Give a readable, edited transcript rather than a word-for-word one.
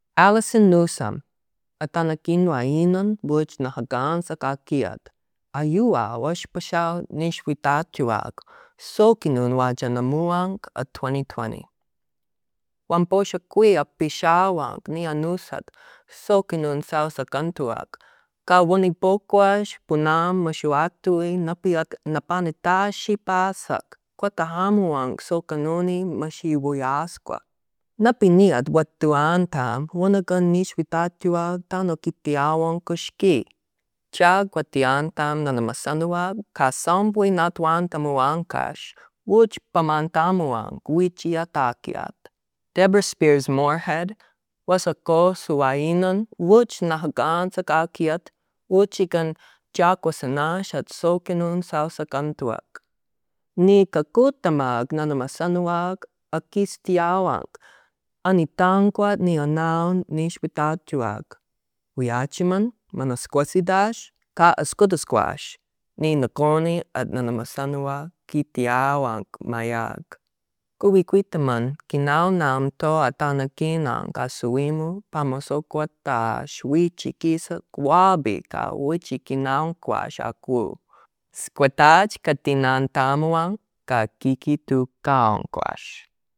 Allison Newsome, atanakin wainan buch na hagan sa kakiat. Ayua wash pashaw nishwitatuag, sokinun wajanamuang at 2020. Wamposha kuya pishawang ni anusat, sokinun sausakantuag. Kawunipokwash punam mashuatui napanitashi pasak, kwatahamuang sokanuni mashiwuyaskwa. Napiniat watuantam, wanagan nishwitatuag tano kitiawang kushki. Chag watiantam nanamasanuag, kasambui natuantamuangkash, wuch pamantamuang, wichi atakiat. Deborah Spears Moorhead was a ko suwainan, wuch nahagan sa kakiat, wuchikan jakwasanash at sokinun sausakantuag. Ni kakutamag nanamasanuag, akistiawang, anitangkwat ni anaw nishwitatuag. Wiachiman, manaskwasidash, ka askudasquash, ni nakoni at nanamasanua kitiawang mayag. Kuwikwitaman, kinawnam to atanakinang kasuimu, pamasokwatash, wichikisa kwabi ka wichikinangkwash aku. Skwatach katinantamuang ka kikitu kaongkwash.